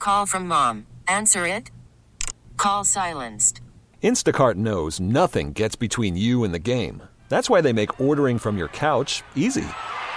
call from mom. Answer it. Call silenced. Instacart knows nothing gets between you and the game. That's why they make ordering from your couch easy.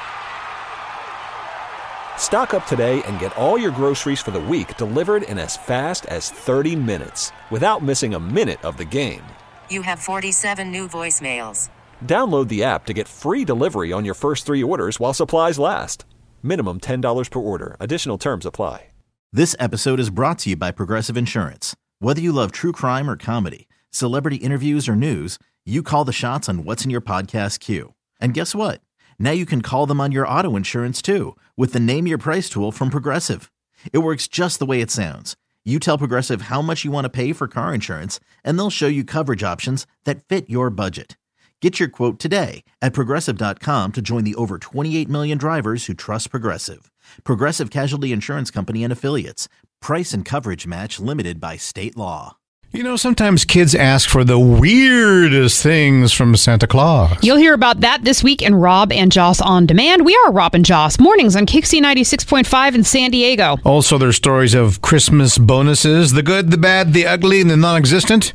Stock up today and get all your groceries for the week delivered in as fast as 30 minutes without missing a minute of the game. You have 47 new voicemails. Download the app to get free delivery on your first 3 orders while supplies last. Minimum $10 per order. Additional terms apply. This episode is brought to you by Progressive Insurance. Whether you love true crime or comedy, celebrity interviews or news, you call the shots on what's in your podcast queue. And guess what? Now you can call them on your auto insurance too with the Name Your Price tool from Progressive. It works just the way it sounds. You tell Progressive how much you want to pay for car insurance, and they'll show you coverage options that fit your budget. Get your quote today at Progressive.com to join the over 28 million drivers who trust Progressive. Progressive Casualty Insurance Company and Affiliates. Price and coverage match limited by state law. You know, sometimes kids ask for the weirdest things from Santa Claus. You'll hear about that this week in Rob and Joss On Demand. We are Rob and Joss, mornings on KIXI 96.5 in San Diego. Also, there's stories of Christmas bonuses, the good, the bad, the ugly, and the non-existent.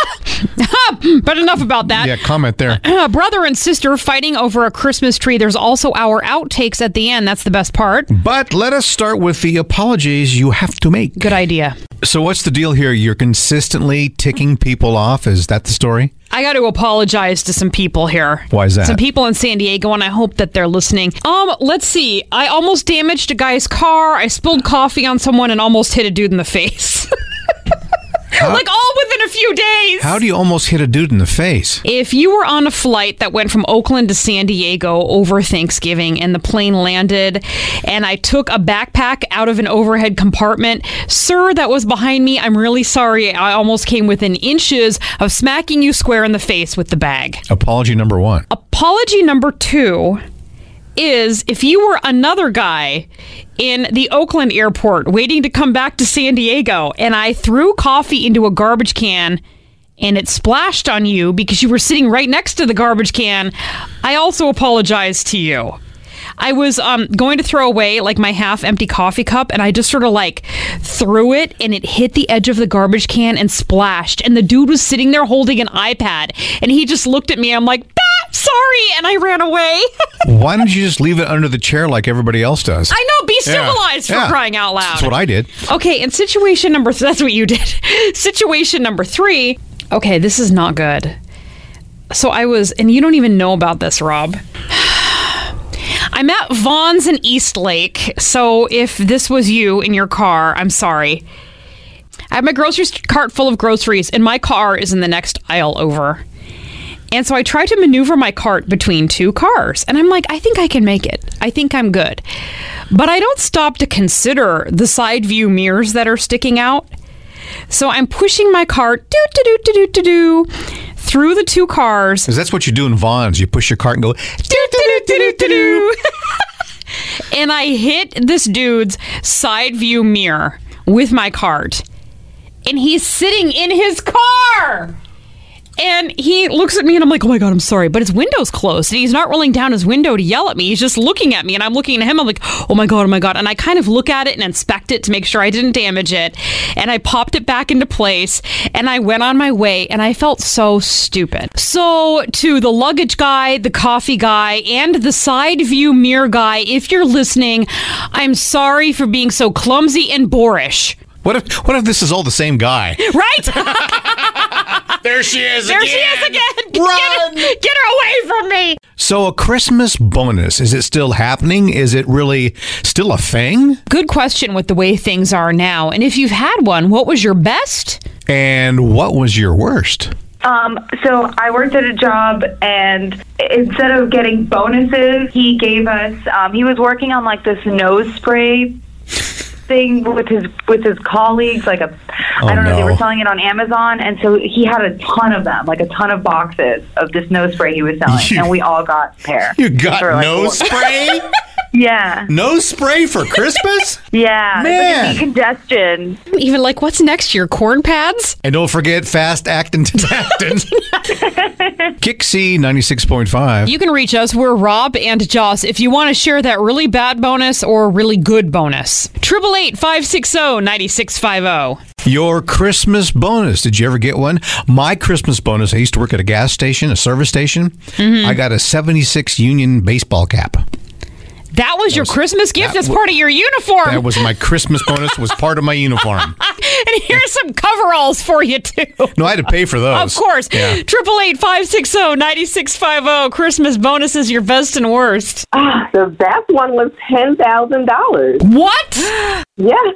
But enough about that. Yeah, comment there. Brother and sister fighting over a Christmas tree. There's also our outtakes at the end. That's the best part. But let us start with the apologies you have to make. Good idea. So what's the deal here? You're consistently ticking people off. Is that the story? I got to apologize to some people here. Why is that? Some people in San Diego, and I hope that they're listening. Let's see. I almost damaged a guy's car. I spilled coffee on someone and almost hit a dude in the face. Like all within a few days. How do you almost hit a dude in the face? If you were on a flight that went from Oakland to San Diego over Thanksgiving and the plane landed and I took a backpack out of an overhead compartment, sir, that was behind me. I'm really sorry. I almost came within inches of smacking you square in the face with the bag. Apology number 1. Apology number 2 is if you were another guy in the Oakland airport waiting to come back to San Diego and I threw coffee into a garbage can and it splashed on you because you were sitting right next to the garbage can, I also apologize to you. I was going to throw away like my half-empty coffee cup, and I just sort of like threw it, and it hit the edge of the garbage can and splashed. And the dude was sitting there holding an iPad, and he just looked at me. I'm like, sorry, and I ran away. Why don't you just leave it under the chair like everybody else does? I know, be civilized for crying out loud. That's what I did. Okay, and situation number that's what you did. Situation number 3. Okay, this is not good. So I was, and you don't even know about this, Rob. I'm at Vaughn's in Eastlake, so if this was you in your car, I'm sorry. I have my grocery cart full of groceries, and my car is in the next aisle over. And so I tried to maneuver my cart between 2 cars, and I'm like, I think I can make it. I think I'm good. But I don't stop to consider the side view mirrors that are sticking out. So I'm pushing my cart through the 2 cars. Because that's what you do in Vaughn's. You push your cart and go and I hit this dude's side view mirror with my cart. And he's sitting in his car. And he looks at me and I'm like, oh my God, I'm sorry. But his window's closed and he's not rolling down his window to yell at me. He's just looking at me and I'm looking at him. I'm like, oh my God. And I kind of look at it and inspect it to make sure I didn't damage it. And I popped it back into place and I went on my way and I felt so stupid. So to the luggage guy, the coffee guy, and the side view mirror guy, if you're listening, I'm sorry for being so clumsy and boorish. What if this is all the same guy? Right? There she is again. There she is again. Run! Get her away from me. So a Christmas bonus, is it still happening? Is it really still a thing? Good question with the way things are now. And if you've had one, what was your best? And what was your worst? So I worked at a job, and instead of getting bonuses, he gave us, he was working on like this nose spray thing with his colleagues, like I don't know, they were selling it on Amazon, and so he had a ton of them, like a ton of boxes of this nose spray he was selling, and we all got a pair. You got nose spray? Yeah. Nose spray for Christmas? Yeah. Man. It's like a decongestion. Even like, what's next year? Corn pads? And don't forget fast actin tactin. Kixie 96.5. You can reach us. We're Rob and Joss if you want to share that really bad bonus or really good bonus. 888-560-9650. Your Christmas bonus. Did you ever get one? My Christmas bonus, I used to work at a gas station, a service station. I got a 76 Union baseball cap. That was your Christmas gift as part of your uniform. That was my Christmas bonus, was part of my uniform. And here's some coveralls for you, too. No, I had to pay for those. Of course. Yeah. 888-560-9650. Christmas bonuses, your best and worst. The best one was $10,000. What? Yes,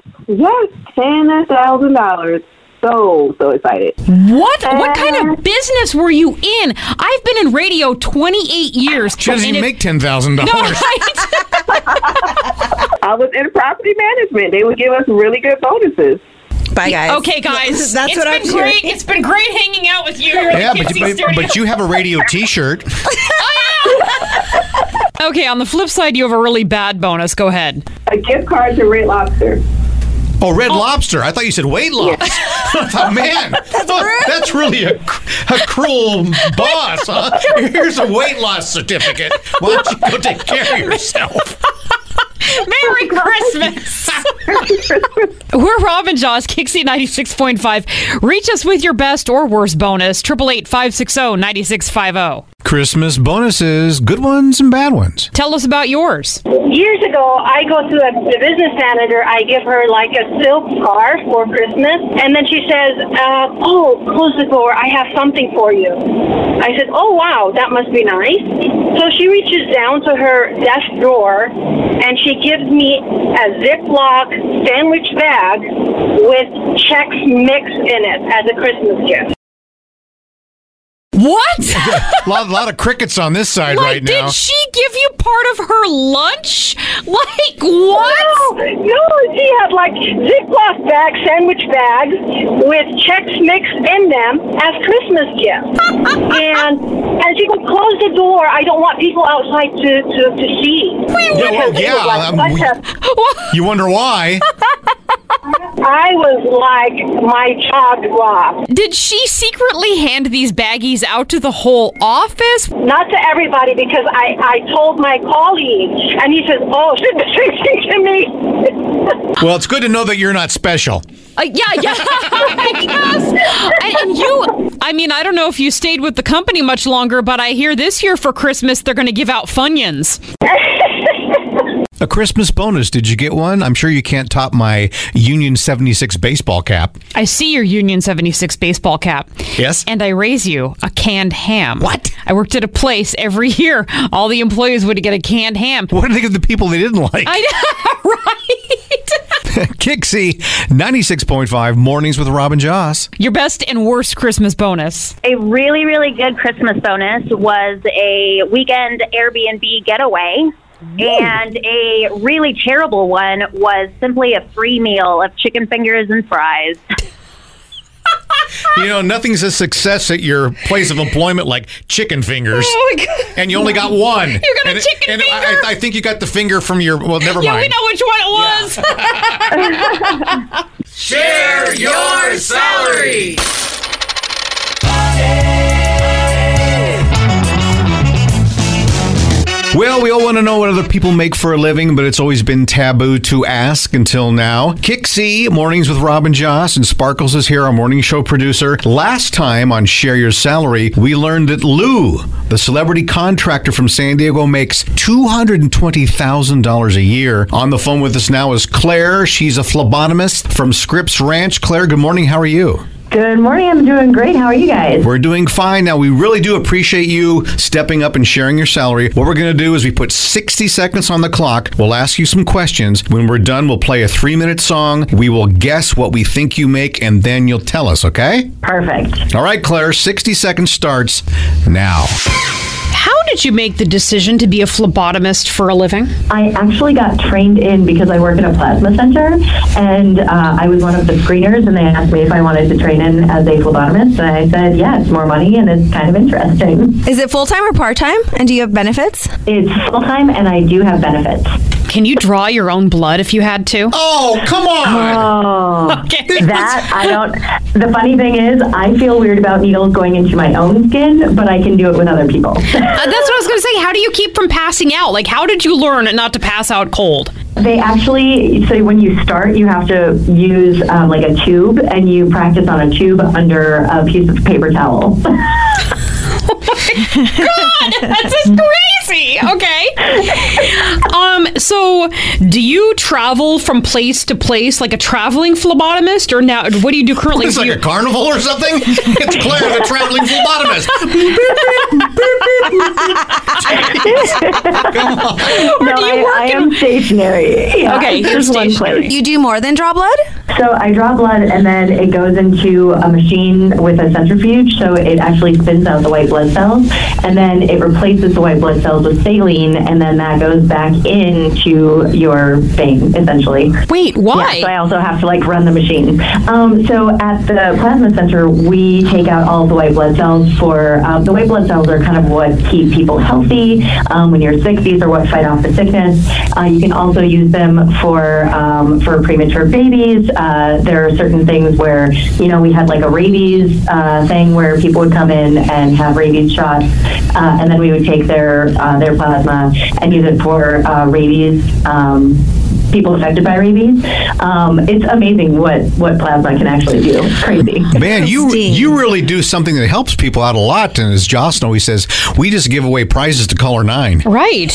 $10,000. So excited. What? What kind of business were you in? I've been in radio 28 years. She doesn't even make $10,000. No, right? I was in property management. They would give us really good bonuses. Bye, guys. Okay, guys. That's what I'm great. hearing. It's been great hanging out with you. Yeah, but you have a radio T-shirt. Okay, on the flip side, you have a really bad bonus. Go ahead. A gift card to Red Lobster. Oh, Red Lobster. I thought you said weight loss. I thought, man, that's really a cruel boss, huh? Here's a weight loss certificate. Why don't you go take care of yourself? Merry Christmas. We're Rob and Joss, Kixie 96.5. Reach us with your best or worst bonus. 888-560-9650. Christmas bonuses, good ones and bad ones. Tell us about yours. Years ago, I go to the business manager. I give her like a silk scarf for Christmas. And then she says, close the door. I have something for you. I said, oh, wow, that must be nice. So she reaches down to her desk drawer and she gives me a Ziploc sandwich bag with Chex Mix in it as a Christmas gift. What? A lot of crickets on this side right now. Did she give you part of her lunch? Like, what? No, she had like Ziploc bag, sandwich bags with Chex Mix in them as Christmas gifts. and she goes, close the door. I don't want people outside to see. You wonder why? I was like my jaw dropped. Did she secretly hand these baggies out to the whole office? Not to everybody, because I told my colleague, and he says, oh, she did the same thing to me. Well, it's good to know that you're not special. Yeah. I guess. And you, I mean, I don't know if you stayed with the company much longer, but I hear this year for Christmas they're going to give out Funyuns. A Christmas bonus. Did you get one? I'm sure you can't top my Union 76 baseball cap. I see your Union 76 baseball cap. Yes? And I raise you a canned ham. What? I worked at a place every year. All the employees would get a canned ham. What did they give the people they didn't like? I know, right? Kixie 96.5 Mornings with Rob and Joss. Your best and worst Christmas bonus. A really, really good Christmas bonus was a weekend Airbnb getaway. And a really terrible one was simply a free meal of chicken fingers and fries. You know, nothing's a success at your place of employment like chicken fingers. Oh, my God. And you only got one. You got a chicken finger? I think you got the finger from your, well, never mind. Yeah, we know which one it was. Share your salary. Well, we all want to know what other people make for a living, but it's always been taboo to ask until now. Kixie, Mornings with Rob and Joss, and Sparkles is here, our morning show producer. Last time on Share Your Salary, we learned that Lou, the celebrity contractor from San Diego, makes $220,000 a year. On the phone with us now is Claire. She's a phlebotomist from Scripps Ranch. Claire, good morning. How are you? Good morning. I'm doing great. How are you guys? We're doing fine. Now, we really do appreciate you stepping up and sharing your salary. What we're going to do is we put 60 seconds on the clock. We'll ask you some questions. When we're done, we'll play a 3-minute song. We will guess what we think you make, and then you'll tell us, okay? Perfect. All right, Claire, 60 seconds starts now. how did you make the decision to be a phlebotomist for a living? I actually got trained in because I work in a plasma center, and I was one of the screeners, and they asked me if I wanted to train in as a phlebotomist, and I said, yeah, it's more money, and it's kind of interesting. Is it full-time or part-time? And do you have benefits? It's full-time, and I do have benefits. Can you draw your own blood if you had to? Oh, come on! Oh, that I don't. The funny thing is, I feel weird about needles going into my own skin, but I can do it with other people. That's what I was going to say. How do you keep from passing out? Like, how did you learn not to pass out cold? They actually, so when you start, you have to use like a tube, and you practice on a tube under a piece of paper towel. God, that's just crazy. Okay. So do you travel from place to place like a traveling phlebotomist, or now what do you do currently? It's like a carnival or something? It's Claire, the traveling phlebotomist. Come on. No, I am stationary. Yeah, okay, there's one place. You do more than draw blood? So I draw blood, and then it goes into a machine with a centrifuge, so it actually spins out the white blood cells, and then it replaces the white blood cells with saline, and then that goes back into your vein, essentially. Wait, why? Yeah, so I also have to run the machine. So at the plasma center, we take out all the white blood cells for, the white blood cells are kind of what keep people healthy. When you're sick, these are what fight off the sickness. You can also use them for premature babies. There are certain things where, we had a rabies thing where people would come in and have rabies shots, and then we would take their plasma and use it for rabies, people affected by rabies. It's amazing what plasma can actually do. It's crazy. Man, you really do something that helps people out a lot. And as Jocelyn always says, we just give away prizes to caller 9. Right.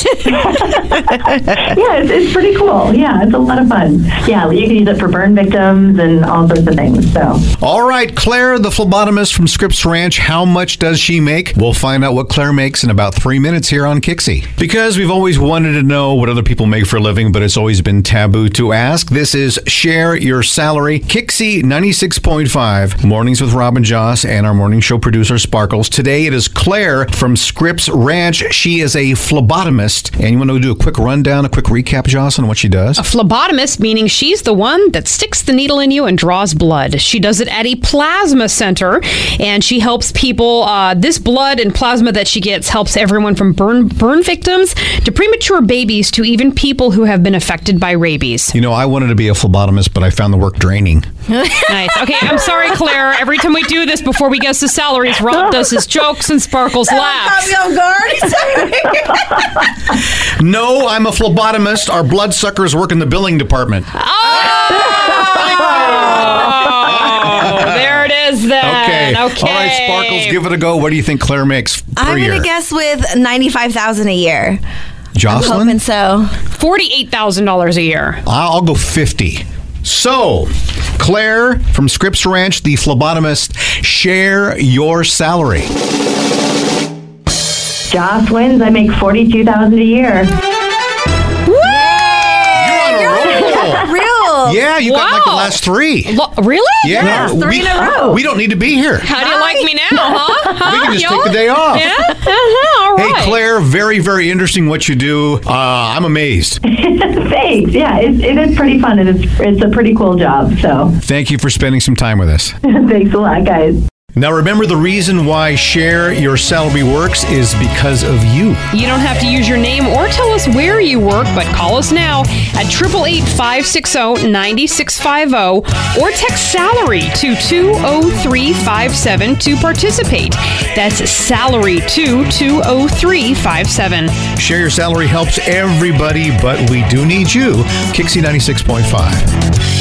Yeah, it's pretty cool. Yeah, it's a lot of fun. Yeah, you can use it for burn victims and all sorts of things. So. All right, Claire, the phlebotomist from Scripps Ranch, how much does she make? We'll find out what Claire makes in about 3 minutes here on Kixie. Because we've always wanted to know what other people make for a living, but it's always been taboo to ask. This is Share Your Salary. Kixie 96.5, Mornings with Rob and Joss, and our morning show producer, Sparkles. Today it is Claire from Scripps Ranch. She is a phlebotomist. And you want to do a quick rundown, a quick recap, Joss, on what she does? A phlebotomist, meaning she's the one that sticks the needle in you and draws blood. She does it at a plasma center, and she helps people. This blood and plasma that she gets helps everyone from burn victims to premature babies to even people who have been affected by rabies. I wanted to be a phlebotomist, but I found the work draining. Nice. Okay, I'm sorry, Claire. Every time we do this before we guess the salaries, Rob does his jokes and Sparkles laughs. No, I'm a phlebotomist. Our bloodsuckers work in the billing department. Oh, there it is then. Okay. All right, Sparkles, give it a go. What do you think Claire makes per year? I'm going to guess with $95,000 a year. Jocelyn? I'm hoping so. $48,000 a year. I'll go 50. So, Claire from Scripps Ranch, the phlebotomist, share your salary. Joss wins. I make $42,000 a year. Yeah, you got the last 3. Really? Yeah. 3 in a row. We don't need to be here. How do you like me now, huh? We can just take the day off. Yeah? All right. Hey, Claire, very, very interesting what you do. I'm amazed. Thanks. Yeah, it is pretty fun, and it's a pretty cool job. So thank you for spending some time with us. Thanks a lot, guys. Now, remember, the reason why Share Your Salary works is because of you. You don't have to use your name or tell us where you work, but call us now at 888-560-9650 or text SALARY to 20357 to participate. That's SALARY to 20357. Share Your Salary helps everybody, but we do need you. Kixie 96.5.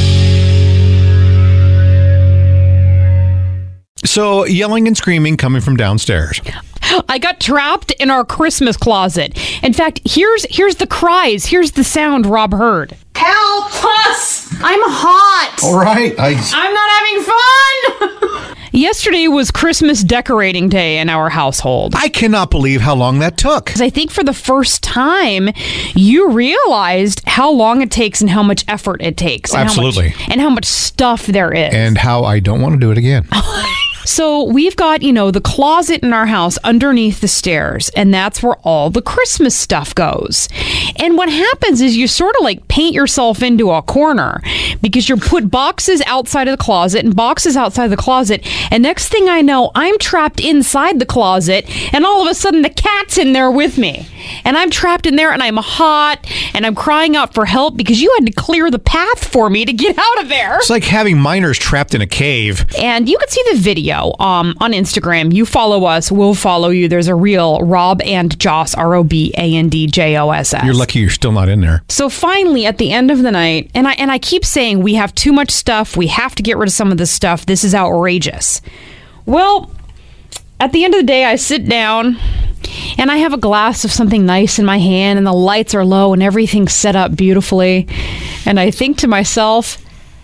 So, yelling and screaming coming from downstairs. I got trapped in our Christmas closet. In fact, here's the cries. Here's the sound Rob heard. Help us! I'm hot! All right. I'm not having fun! Yesterday was Christmas decorating day in our household. I cannot believe how long that took. Because I think for the first time, you realized how long it takes and how much effort it takes. Absolutely. And how much stuff there is. And how I don't want to do it again. So we've got, the closet in our house underneath the stairs, and that's where all the Christmas stuff goes. And what happens is you sort of like paint yourself into a corner because you put boxes outside of the closet and boxes outside the closet. And next thing I know, I'm trapped inside the closet, and all of a sudden the cat's in there with me. And I'm trapped in there, and I'm hot, and I'm crying out for help because you had to clear the path for me to get out of there. It's like having miners trapped in a cave. And you can see the video on Instagram. You follow us, we'll follow you. There's a real Rob and Joss, ROBANDJOSS. You're lucky you're still not in there. So finally, at the end of the night, and I keep saying we have too much stuff. We have to get rid of some of this stuff. This is outrageous. Well, at the end of the day, I sit down and I have a glass of something nice in my hand, and the lights are low and everything's set up beautifully. And I think to myself,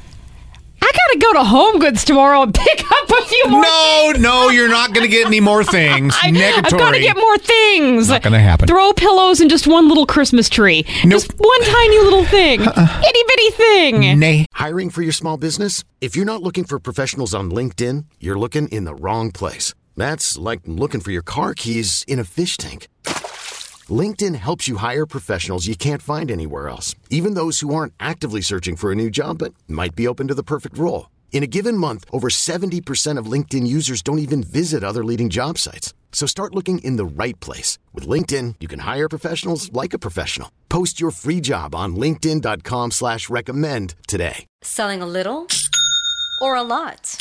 I gotta go to Home Goods tomorrow and pick up a few more things. No, you're not gonna get any more things. Negatory. I've got to get more things. Not gonna happen. Throw pillows and just one little Christmas tree. Nope. Just one tiny little thing. Itty bitty thing. Nay. Hiring for your small business? If you're not looking for professionals on LinkedIn, you're looking in the wrong place. That's like looking for your car keys in a fish tank. LinkedIn helps you hire professionals you can't find anywhere else, even those who aren't actively searching for a new job but might be open to the perfect role. In a given month, over 70% of LinkedIn users don't even visit other leading job sites. So start looking in the right place. With LinkedIn, you can hire professionals like a professional. Post your free job on linkedin.com/recommend today. Selling a little or a lot?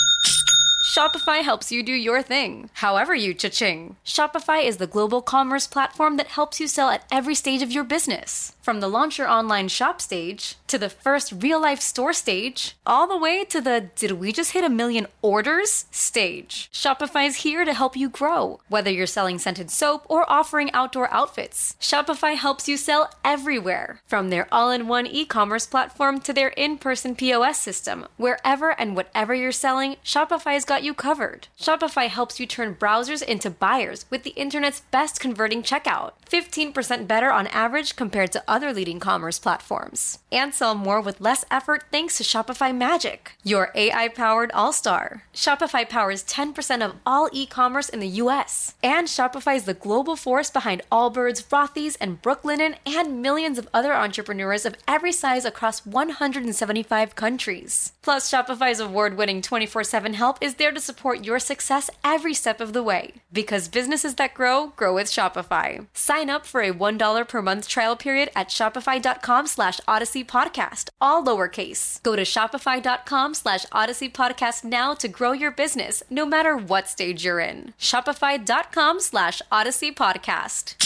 Shopify helps you do your thing, however you cha-ching. Shopify is the global commerce platform that helps you sell at every stage of your business. From the launch your online shop stage, to the first real-life store stage, all the way to the did we just hit 1 million orders stage. Shopify is here to help you grow. Whether you're selling scented soap or offering outdoor outfits, Shopify helps you sell everywhere. From their all-in-one e-commerce platform to their in-person POS system, wherever and whatever you're selling, Shopify's got you covered. Shopify helps you turn browsers into buyers with the internet's best converting checkout. 15% better on average compared to other leading commerce platforms. And sell more with less effort thanks to Shopify Magic, your AI-powered all-star. Shopify powers 10% of all e-commerce in the US. And Shopify is the global force behind Allbirds, Rothy's, and Brooklinen, and millions of other entrepreneurs of every size across 175 countries. Plus, Shopify's award-winning 24/7 help is there to support your success every step of the way. Because businesses that grow, grow with Shopify. Sign up for a $1 per month trial period at shopify.com/Odyssey Podcast, all lowercase. Go to shopify.com/Odyssey Podcast now to grow your business, no matter what stage you're in. Shopify.com/Odyssey Podcast.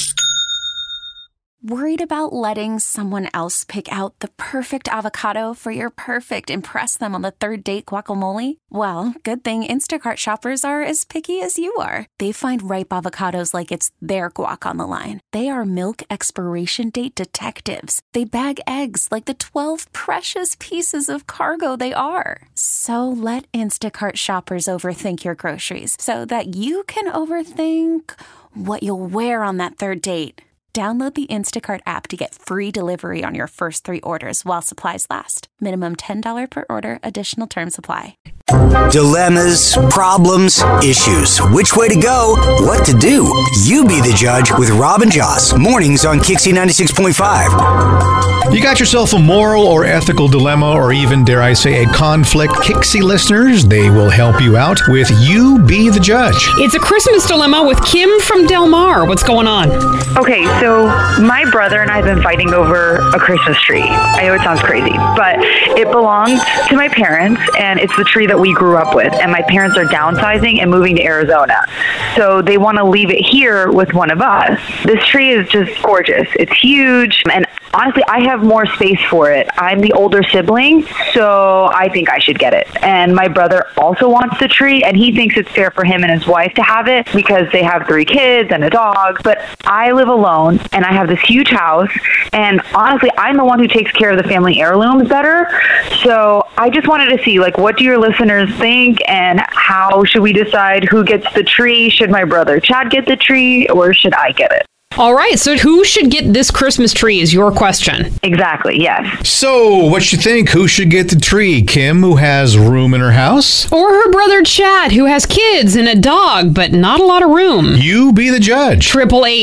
Worried about letting someone else pick out the perfect avocado for your perfect impress them on the third date guacamole? Well, good thing Instacart shoppers are as picky as you are. They find ripe avocados like it's their guac on the line. They are milk expiration date detectives. They bag eggs like the 12 precious pieces of cargo they are. So let Instacart shoppers overthink your groceries so that you can overthink what you'll wear on that third date. Download the Instacart app to get free delivery on your first 3 orders while supplies last. Minimum $10 per order. Additional terms apply. Dilemmas, problems, issues. Which way to go? What to do? You be the judge with Rob and Joss. Mornings on Kixie 96.5. You got yourself a moral or ethical dilemma, or even, dare I say, a conflict. Kixie listeners, they will help you out with You Be the Judge. It's a Christmas dilemma with Kim from Del Mar. What's going on? Okay, so my brother and I have been fighting over a Christmas tree. I know it sounds crazy, but it belonged to my parents, and it's the tree that we grew up with. And my parents are downsizing and moving to Arizona. So they want to leave it here with one of us. This tree is just gorgeous. It's huge, and honestly, I have more space for it. I'm the older sibling, so I think I should get it. And my brother also wants the tree, and he thinks it's fair for him and his wife to have it because they have 3 kids and a dog. But I live alone, and I have this huge house, and honestly, I'm the one who takes care of the family heirlooms better. So I just wanted to see, what do your listeners think, and how should we decide who gets the tree? Should my brother Chad get the tree, or should I get it? All right, so who should get this Christmas tree is your question. Exactly, yes. So, what you think? Who should get the tree? Kim, who has room in her house? Or her brother Chad, who has kids and a dog, but not a lot of room. You be the judge.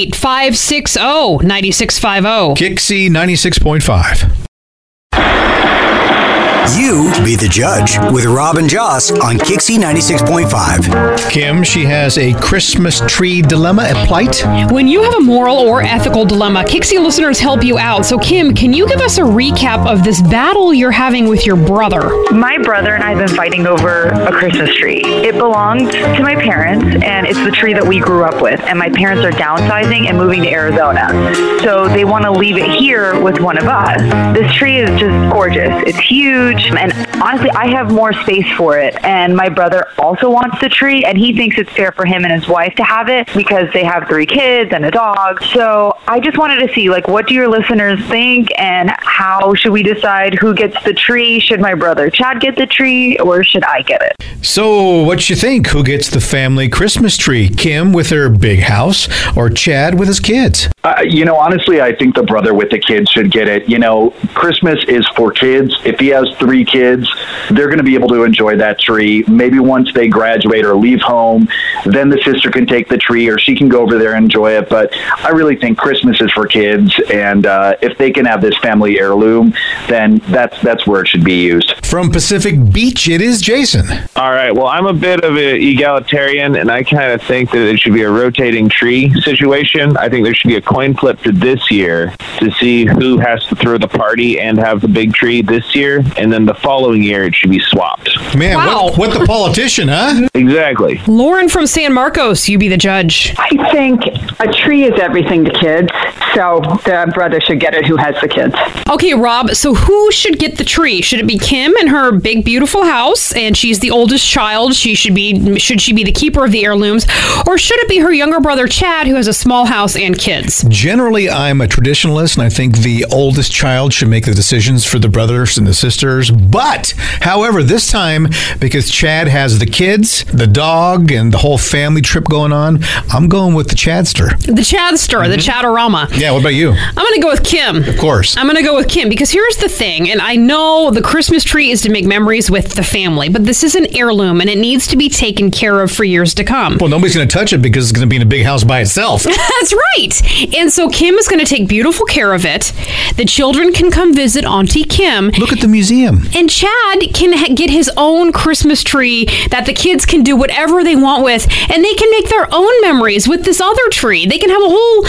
888-560-9650. Kixie 96.5. You be the judge with Robin Joss on Kixie 96.5. Kim, she has a Christmas tree dilemma at plight. When you have a moral or ethical dilemma, Kixie listeners help you out. So, Kim, can you give us a recap of this battle you're having with your brother? My brother and I have been fighting over a Christmas tree. It belonged to my parents, and it's the tree that we grew up with. And my parents are downsizing and moving to Arizona. So they want to leave it here with one of us. This tree is just gorgeous. It's huge. And honestly, I have more space for it. And my brother also wants the tree, and he thinks it's fair for him and his wife to have it because they have 3 kids and a dog. So I just wanted to see, what do your listeners think, and how should we decide who gets the tree? Should my brother Chad get the tree, or should I get it? So, what you think? Who gets the family Christmas tree? Kim with her big house, or Chad with his kids? Honestly, I think the brother with the kids should get it. Christmas is for kids. If he has 3 kids, they're going to be able to enjoy that tree. Maybe once they graduate or leave home, then the sister can take the tree, or she can go over there and enjoy it. But I really think Christmas is for kids, and if they can have this family heirloom, then that's where it should be used. From Pacific Beach, it is Jason. All right. Well, I'm a bit of an egalitarian, and I kind of think that it should be a rotating tree situation. I think there should be a coin flip for this year to see who has to throw the party and have the big tree this year, and then the following year it should be swapped. Man, wow. what the politician, huh? Exactly. Lauren from San Marcos, you be the judge. I think a tree is everything to kids, so the brother should get it who has the kids. Okay, Rob, so who should get the tree? Should it be Kim in her big, beautiful house, and she's the oldest child? Should she be the keeper of the heirlooms? Or should it be her younger brother, Chad, who has a small house and kids? Generally, I'm a traditionalist, and I think the oldest child should make the decisions for the brothers and the sisters. But, however, this time, because Chad has the kids, the dog, and the whole family trip going on, I'm going with the Chadster. The Chadster, the Chadorama. Yeah, what about you? I'm going to go with Kim. Of course. I'm going to go with Kim, because here's the thing, and I know the Christmas tree is to make memories with the family, but this is an heirloom, and it needs to be taken care of for years to come. Well, nobody's going to touch it because it's going to be in a big house by itself. That's right. And so Kim is going to take beautiful care of it. The children can come visit Auntie Kim. Look at the museum. And Chad can get his own Christmas tree that the kids can do whatever they want with, and they can make their own memories with this other tree. They can have a whole,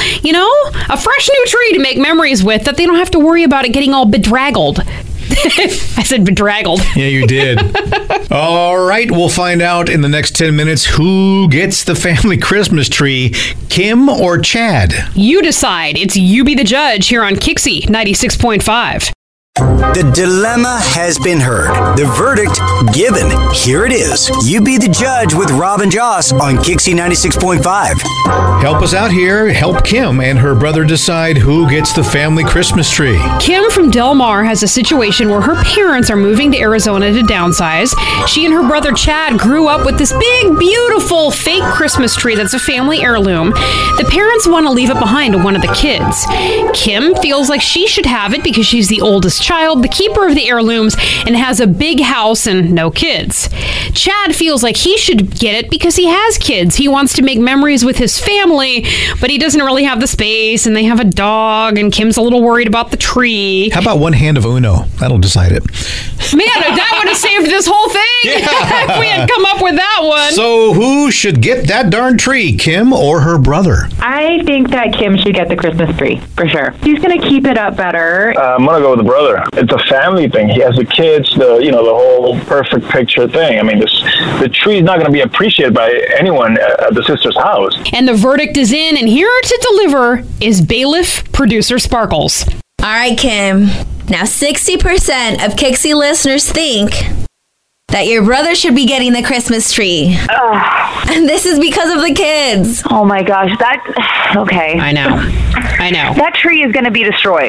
a fresh new tree to make memories with that they don't have to worry about it getting all bedraggled. I said bedraggled. Yeah, you did. All right, we'll find out in the next 10 minutes who gets the family Christmas tree, Kim or Chad. You decide. It's You Be the Judge here on Kixie 96.5. The dilemma has been heard. The verdict given. Here it is. You be the judge with Robin Joss on Kixie 96.5. Help us out here. Help Kim and her brother decide who gets the family Christmas tree. Kim from Del Mar has a situation where her parents are moving to Arizona to downsize. She and her brother Chad grew up with this big, beautiful fake Christmas tree that's a family heirloom. The parents want to leave it behind to one of the kids. Kim feels like she should have it because she's the oldest child, the keeper of the heirlooms, and has a big house and no kids. Chad feels like he should get it because he has kids. He wants to make memories with his family, but he doesn't really have the space, and they have a dog, and Kim's a little worried about the tree. How about one hand of Uno? That'll decide it. Man, that would have saved this whole thing if we had come up with that one. So who should get that darn tree, Kim or her brother? I think that Kim should get the Christmas tree, for sure. She's going to keep it up better. I'm going to go with the brother. It's a family thing. He has the kids, the whole perfect picture thing. I mean, the tree is not going to be appreciated by anyone at the sister's house. And the verdict is in, and here to deliver is bailiff producer Sparkles. All right, Kim. Now 60% of Kixie listeners think that your brother should be getting the Christmas tree. And this is because of the kids. Oh my gosh, okay. I know. That tree is going to be destroyed.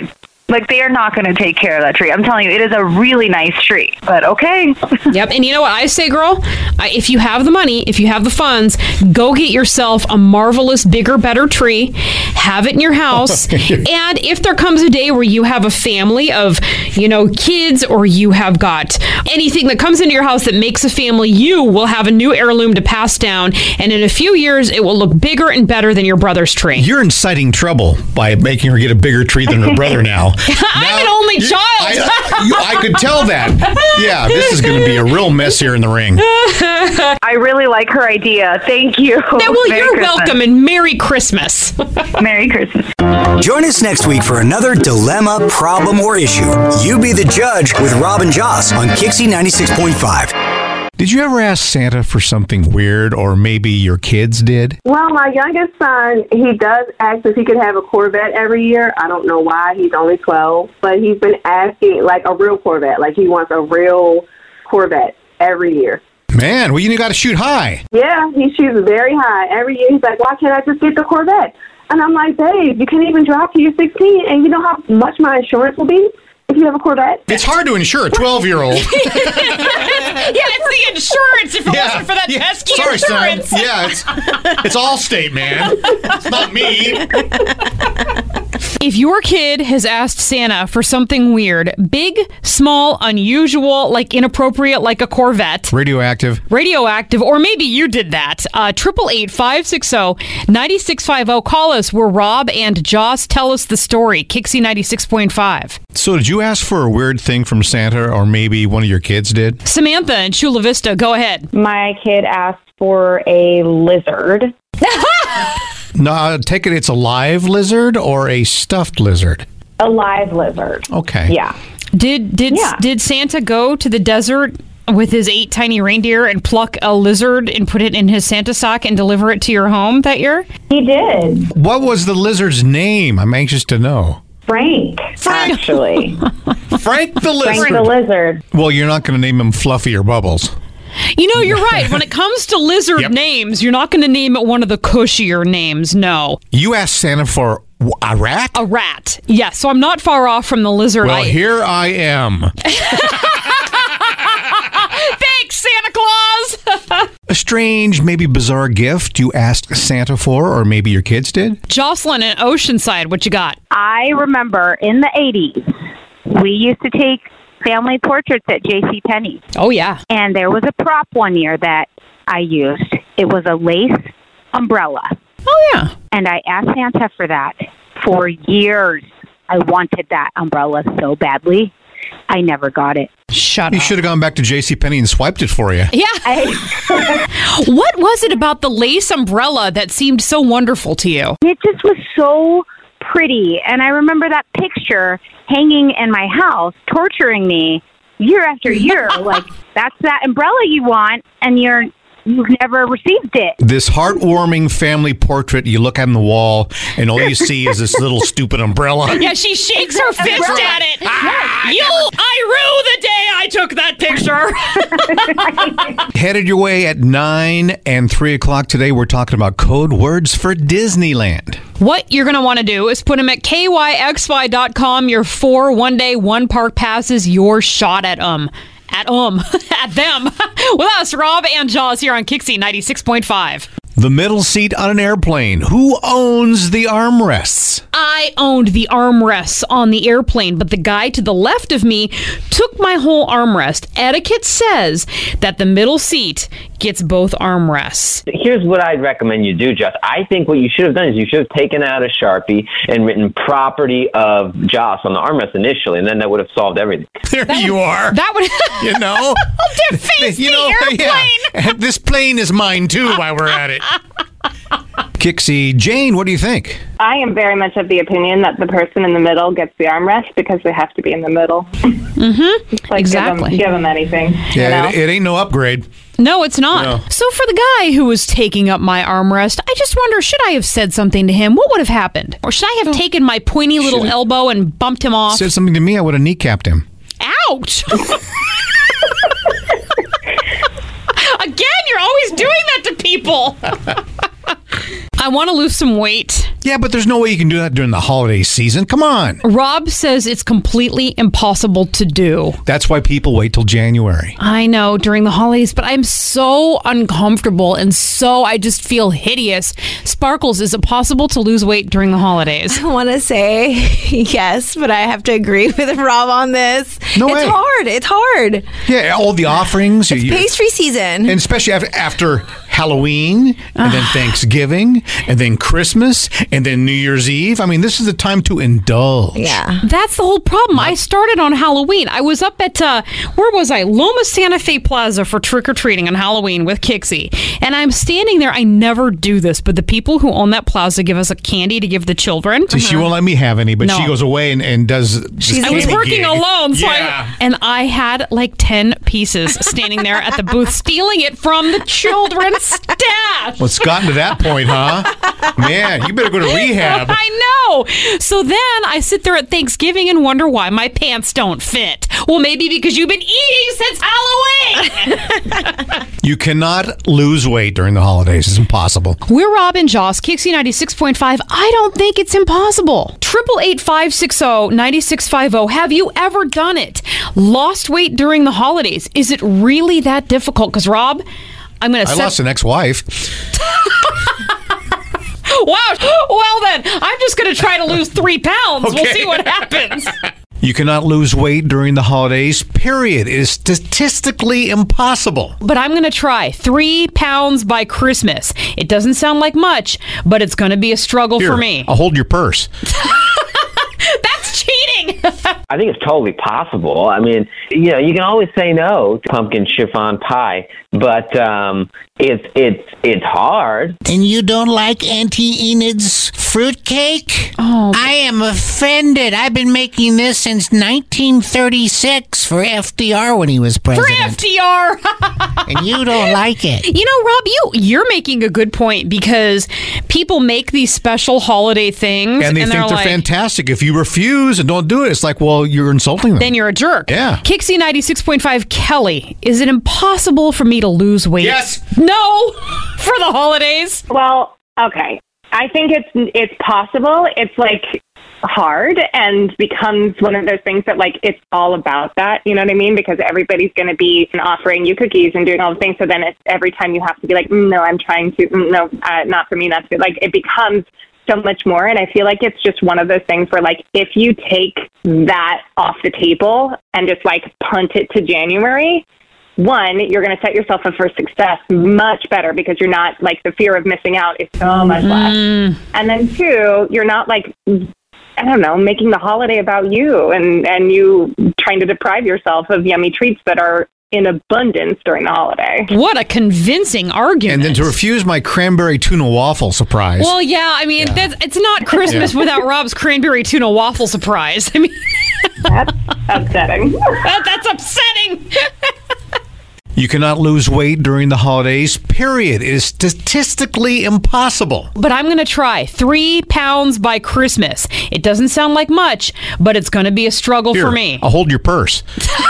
Like, they are not going to take care of that tree. I'm telling you, it is a really nice tree, but okay. Yep. And you know what I say, girl? If you have the money, if you have the funds, go get yourself a marvelous, bigger, better tree. Have it in your house. And if there comes a day where you have a family of, kids, or you have got anything that comes into your house that makes a family, you will have a new heirloom to pass down. And in a few years, it will look bigger and better than your brother's tree. You're inciting trouble by making her get a bigger tree than her brother now. I'm an only child. I could tell that. Yeah, this is going to be a real mess here in the ring. I really like her idea. Thank you. You're welcome, and Merry Christmas. Merry Christmas. Join us next week for another dilemma, problem, or issue. You be the judge with Rob and Joss on Kixie 96.5. Did you ever ask Santa for something weird, or maybe your kids did? Well, my youngest son, he does ask if he could have a Corvette every year. I don't know why. He's only 12, but he's been asking, like, a real Corvette. Like, he wants a real Corvette every year. Man, well, you got to shoot high. Yeah, he shoots very high. Every year, he's like, why can't I just get the Corvette? And I'm like, babe, you can't even drive till you're 16, and you know how much my insurance will be if you have a Corvette? It's hard to insure a 12-year-old. Yeah, it's the insurance if it wasn't for that pesky insurance. Son. Yeah, it's Allstate, man. It's not me. If your kid has asked Santa for something weird, big, small, unusual, like inappropriate, like a Corvette. Radioactive, or maybe you did that. 888-560-9650. Call us where Rob and Joss tell us the story. Kixie 96.5. So did you ask for a weird thing from Santa, or maybe one of your kids did? Samantha in Chula Vista, go ahead. My kid asked for a lizard. No, take it it's a live lizard or a stuffed lizard? A live lizard. Okay. Yeah. Did Santa go to the desert with his 8 tiny reindeer and pluck a lizard and put it in his Santa sock and deliver it to your home that year? He did. What was the lizard's name? I'm anxious to know. Frank. Actually. Frank the lizard. Frank the lizard. Well, you're not going to name him Fluffy or Bubbles. You're right. When it comes to lizard names, you're not going to name it one of the cushier names, no. You asked Santa for a rat? A rat, yes. So I'm not far off from the lizard. Well, here I am. Thanks, Santa Claus. A strange, maybe bizarre gift you asked Santa for, or maybe your kids did? Jocelyn in Oceanside, what you got? I remember in the 80s, we used to take family portraits at JCPenney. Oh, yeah. And there was a prop one year that I used. It was a lace umbrella. Oh, yeah. And I asked Santa for that for years. I wanted that umbrella so badly. I never got it. Shut up. You should have gone back to JCPenney and swiped it for you. Yeah. What was it about the lace umbrella that seemed so wonderful to you? It just was so pretty. And I remember that picture hanging in my house, torturing me year after year. Like, that's that umbrella you want, and you've never received it. This heartwarming family portrait, you look on the wall, and all you see is this little stupid umbrella. Yeah, she shakes her fist at it. I rue the day I took that picture. Headed your way at 9 and 3 o'clock today, we're talking about code words for Disneyland. What you're going to want to do is put them at kyxy.com, your 4 one-day, one-park passes, your shot at them. At them. With us, Rob and Jaws here on Kixie 96.5. The middle seat on an airplane. Who owns the armrests? I owned the armrests on the airplane, but the guy to the left of me took my whole armrest. Etiquette says that the middle seat gets both armrests. Here's what I'd recommend you do, Joss. I think what you should have done is you should have taken out a Sharpie and written property of Joss on the armrest initially, and then that would have solved everything. There you are. That would, you know, I'll deface the airplane. Yeah. This plane is mine too while we're at it. Kixie, Jane, what do you think? I am very much of the opinion that the person in the middle gets the armrest because they have to be in the middle. Mm-hmm. It's like exactly. Give them anything. Yeah, you know? it ain't no upgrade. No, it's not. No. So for the guy who was taking up my armrest, I just wonder, should I have said something to him? What would have happened? Or should I have taken my pointy little elbow and bumped him off? Said something to me, I would have kneecapped him. Ouch! Again, you're always doing that to people. I want to lose some weight. Yeah, but there's no way you can do that during the holiday season. Come on. Rob says it's completely impossible to do. That's why people wait till January. I know, during the holidays, but I'm so uncomfortable and I just feel hideous. Sparkles, is it possible to lose weight during the holidays? I want to say yes, but I have to agree with Rob on this. No way. It's hard. Yeah, all the offerings. It's pastry season. And especially after Halloween, and then Thanksgiving, and then Christmas, and then New Year's Eve. I mean, this is the time to indulge. Yeah. That's the whole problem. I started on Halloween. I was up at, where was I? Loma Santa Fe Plaza for trick-or-treating on Halloween with Kixie. And I'm standing there. I never do this, but the people who own that plaza give us a candy to give the children. So she won't let me have any, but she goes away and does I was working alone, so I had like 10 pieces standing there at the booth, stealing it from the children's stash. Well, it's gotten to that point, huh? Man, you better go to rehab. I know. So then I sit there at Thanksgiving and wonder why my pants don't fit. Well, maybe because you've been eating since Halloween. You cannot lose weight during the holidays. It's impossible. We're Rob and Joss, Kixie 96.5. I don't think it's impossible. 888-560-9650. Have you ever done it? Lost weight during the holidays. Is it really that difficult? Because, Rob, I lost an ex-wife. Wow. Well, then, I'm just going to try to lose 3 pounds. Okay. We'll see what happens. You cannot lose weight during the holidays, period. It is statistically impossible. But I'm going to try 3 pounds by Christmas. It doesn't sound like much, but it's going to be a struggle for me. I'll hold your purse. That's cheating. I think it's totally possible. I mean, you can always say no to pumpkin chiffon pie, but it's hard. And you don't like Auntie Enid's fruitcake? Oh, I am offended. I've been making this since 1936 for FDR when he was president. For FDR. And you don't like it. You know, Rob, you're making a good point because people make these special holiday things and they think they're fantastic. If you refuse and don't do it, it's like, well, you're insulting them. Then you're a jerk. Yeah. Kixie 96.5, Kelly, is it impossible for me to lose weight? Yes. No, for the holidays. Well, okay. I think it's possible. It's like hard and becomes one of those things that like it's all about that. You know what I mean? Because everybody's going to be offering you cookies and doing all the things. So then it's every time you have to be like, no, I'm trying to. No, not for me. Not to. Like it becomes so much more. And I feel like it's just one of those things where like if you take that off the table and just like punt it to January, one, you're going to set yourself up for success much better because you're not like the fear of missing out is so much less. And then two, you're not like, I don't know, making the holiday about you and you trying to deprive yourself of yummy treats that are in abundance during the holiday. What a convincing argument. And then to refuse my cranberry tuna waffle surprise. Well, yeah, I mean, it's not Christmas without Rob's cranberry tuna waffle surprise. I mean, that's upsetting. That's upsetting. You cannot lose weight during the holidays, period. It is statistically impossible. But I'm going to try 3 pounds by Christmas. It doesn't sound like much, but it's going to be a struggle for me. I'll hold your purse.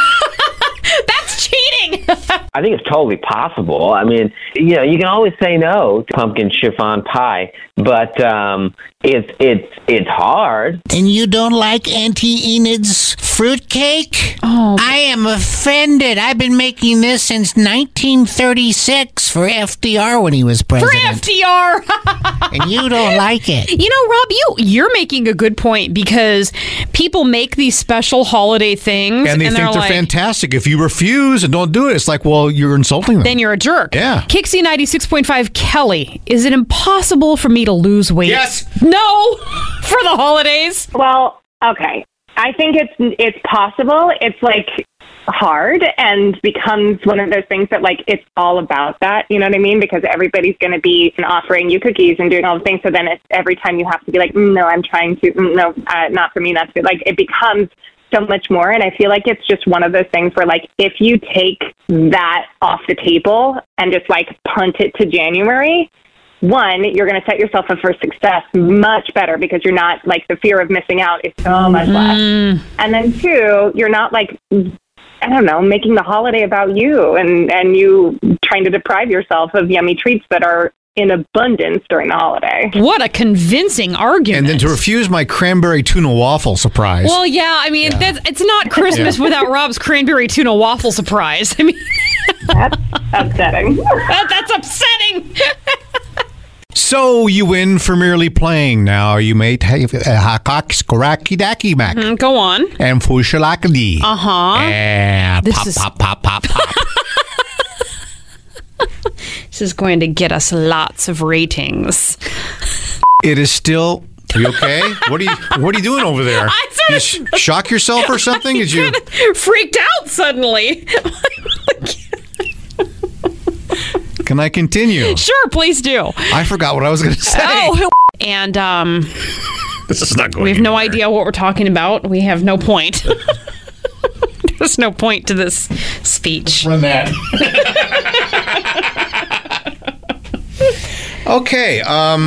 That's cheating. I think it's totally possible. I mean, you can always say no to pumpkin chiffon pie, but it's hard. And you don't like Auntie Enid's fruitcake? Oh, I am offended. I've been making this since 1936 for FDR when he was president. For FDR. And you don't like it. You know, Rob, you're making a good point because people make these special holiday things and they think they're fantastic. If you refuse and don't do it, it's like, well, you're insulting them. Then you're a jerk. Yeah. Kixie 96.5, Kelly, is it impossible for me to lose weight? Yes. No, for the holidays. Well, okay. I think it's possible. It's like hard and becomes one of those things that like it's all about that. You know what I mean? Because everybody's going to be offering you cookies and doing all the things. So then it's every time you have to be like, no, I'm trying to. No, not for me. Not to. Like it becomes so much more. And I feel like it's just one of those things where like if you take that off the table and just like punt it to January, one, you're going to set yourself up for success much better because you're not like the fear of missing out is so much less. And then two, you're not like, I don't know, making the holiday about you and you trying to deprive yourself of yummy treats that are in abundance during the holiday. What a convincing argument. And then to refuse my cranberry tuna waffle surprise. Well, yeah, I mean, it's not Christmas without Rob's cranberry tuna waffle surprise. I mean, that's upsetting. That's upsetting. So you win for merely playing. Now you may have hakak skoraki daki mac. Go on. And fushalakadi. Uh-huh. This is pop. This is going to get us lots of ratings. It is still. Are you okay? What are you doing over there? I sort of shock yourself or something? Did you freaked out suddenly? Can I continue? Sure, please do. I forgot what I was going to say. Oh, and this is not going. We have no idea what we're talking about. We have no point. There's no point to this speech. Run that. Okay.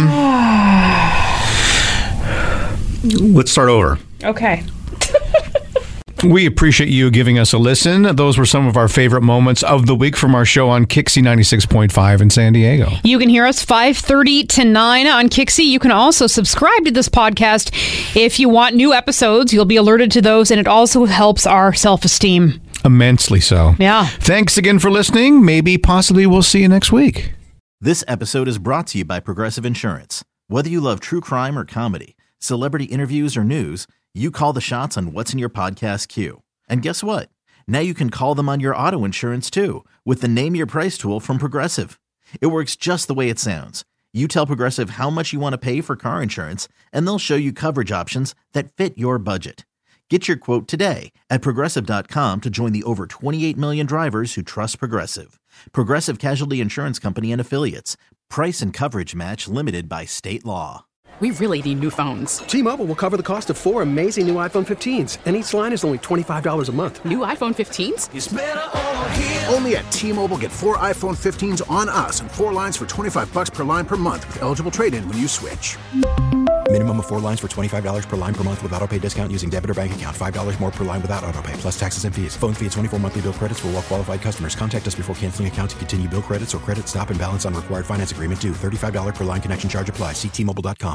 Let's start over. Okay. We appreciate you giving us a listen. Those were some of our favorite moments of the week from our show on Kixie 96.5 in San Diego. You can hear us 5:30 to 9 on Kixie. You can also subscribe to this podcast. If you want new episodes, you'll be alerted to those, and it also helps our self-esteem. Immensely so. Yeah. Thanks again for listening. Maybe, possibly, we'll see you next week. This episode is brought to you by Progressive Insurance. Whether you love true crime or comedy, celebrity interviews or news, you call the shots on what's in your podcast queue. And guess what? Now you can call them on your auto insurance too with the Name Your Price tool from Progressive. It works just the way it sounds. You tell Progressive how much you want to pay for car insurance, and they'll show you coverage options that fit your budget. Get your quote today at Progressive.com to join the over 28 million drivers who trust Progressive. Progressive Casualty Insurance Company and Affiliates. Price and coverage match limited by state law. We really need new phones. T-Mobile will cover the cost of 4 amazing new iPhone 15s, and each line is only $25 a month. New iPhone 15s? It's better over here. Only at T-Mobile, get 4 iPhone 15s on us and 4 lines for $25 per line per month with eligible trade-in when you switch. Minimum of 4 lines for $25 per line per month with autopay discount using debit or bank account. $5 more per line without autopay, plus taxes and fees. Phone fee at 24 monthly bill credits for well-qualified customers. Contact us before canceling account to continue bill credits or credit stop and balance on required finance agreement due. $35 per line connection charge applies. See T-Mobile.com.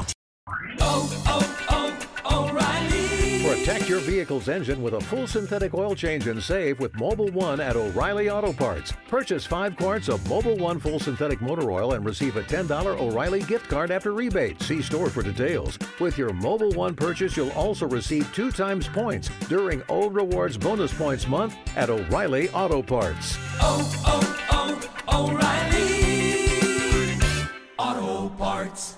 O'Reilly. Protect your vehicle's engine with a full synthetic oil change and save with Mobil 1 at O'Reilly Auto Parts. Purchase 5 quarts of Mobil 1 full synthetic motor oil and receive a $10 O'Reilly gift card after rebate. See store for details. With your Mobil 1 purchase, you'll also receive 2 times points during O Rewards Bonus Points Month at O'Reilly Auto Parts. O'Reilly Auto Parts.